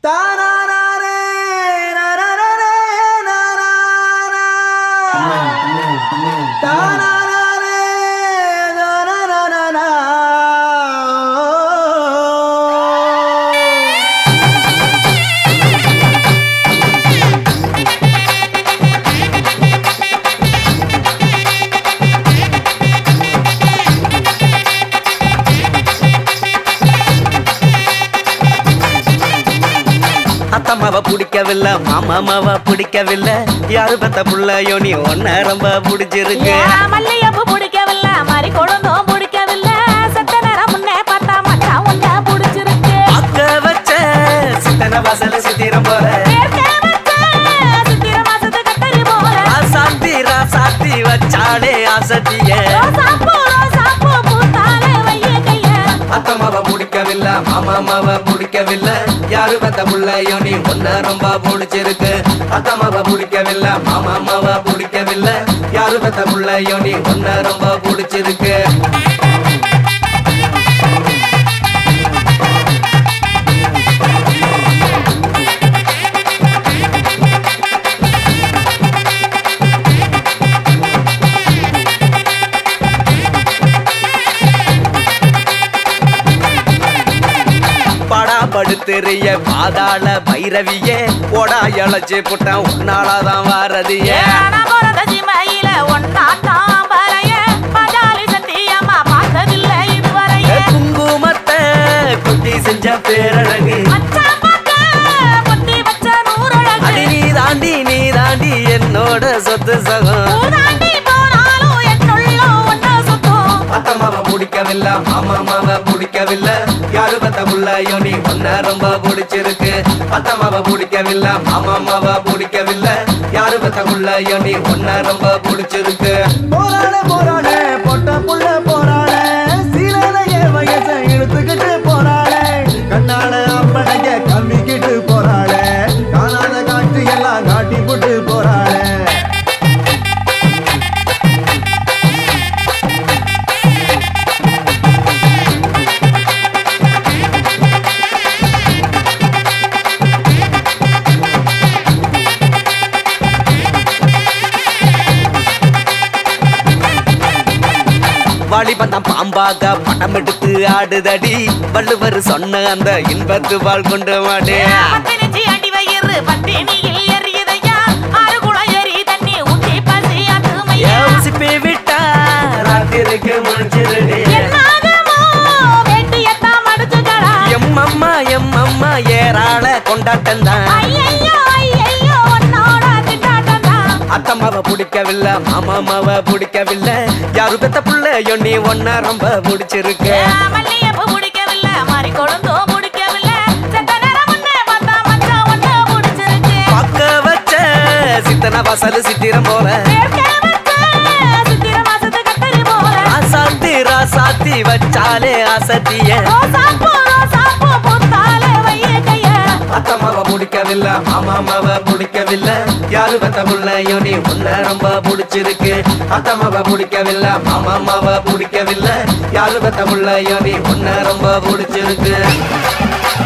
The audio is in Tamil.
அத்தம்மாவ பிடிக்கவில்லை, மாமாமாவ பிடிக்கவில்லை, யாரு பத்த புள்ளையோ நீ ஒன்ன ரொம்ப பிடிச்சிருக்கு. மல்லியப்பு பிடிக்கவில்லை, மாதிரி கொழுந்தும் பிடிக்கவில்லை, செத்த நேரம் முன்னே பார்த்தா மச்சான் ஒன்ன பிடிச்சிருக்கு. அக்க வச்ச சித்தன வாசல சித்திரம் போல, சித்திர மாசத்து கத்தரி போல, சாத்தி ராசாத்தி வச்சாலே ஆசத்திய. அத்தம்மாவ பிடிக்கவில்லை, மாமாமாவ பிடிக்கவில்லை, யாரு பத்த புள்ளையோ நீ ஒன்ன ரொம்ப பிடிச்சிருக்கு. அத்தம்மாவ பிடிக்கவில்லை, மாமாமாவ பிடிக்கவில்லை, யாரு பத்த புள்ளையோ நீ ஒன்ன ரொம்ப பிடிச்சிருக்கு. படுத்துறிய பாதாள பைரவியே போடா இழைச்சி புட்டான் உன்னாலதான் வாரதியே. குங்குமத்தை குட்டி செஞ்ச பேரழகு, நீ தாண்டி என்னோட சொத்து சகம். அத்தம்மாவ பிடிக்கவில்லை, மாமாமாவ பிடிக்கவில்லை, யாரு பத்த புள்ளையோ நீ ஒன்ன ரொம்ப பிடிச்சிருக்கு. அத்தம்மாவ பிடிக்கவில்லை, மாமாமாவ பிடிக்கவில்லை, யாரு பத்த புள்ளையோ நீ ஒன்ன ரொம்ப பிடிச்சிருக்கு. போராட போராட பொட்ட புள்ள போராட, சீலைய வயச இழுத்துக்கிட்டு போராட, கண்ணால அம்பனைய கம்மிக்கிட்டு போராட, காணாத காட்டு எல்லாம் காட்டி போட்டு போராட. வாலிபந்தான் பாம்பாக படம் எடுத்து ஆடுதடி, வள்ளுவர் சொன்ன அந்த இன்பத்து வாழ் கொண்டு வாடே. விட்டா ராத்திரிக்கு முடிச்சிருடி. எம்மம்மா ஏறாள கொண்டாட்டம் தான். அத்தம்மாவ பிடிக்கவில்லை, மாமாமாவ பிடிக்கவில்லை, யாரு பெத்த புள்ளையோ நீ ஒன்ன ரொம்ப பிடிச்சிருக்கு. பக்க வச்ச சித்தன வாசல் சித்திரம் போல, சாத்தி வச்சாலே ஆசத்திய. அத்தம்மாவ பிடிக்கவில்லை, மாமாமாவ பிடிக்கவில்லை, யாரு பத்த புள்ளையோ நீ ஒன்ன ரொம்ப பிடிச்சிருக்கு. அத்தம்மாவ பிடிக்கவில்லை, மாமாமாவ பிடிக்கவில்லை, யாரு பத்த புள்ளையோ நீ ஒன்ன ரொம்ப பிடிச்சிருக்கு.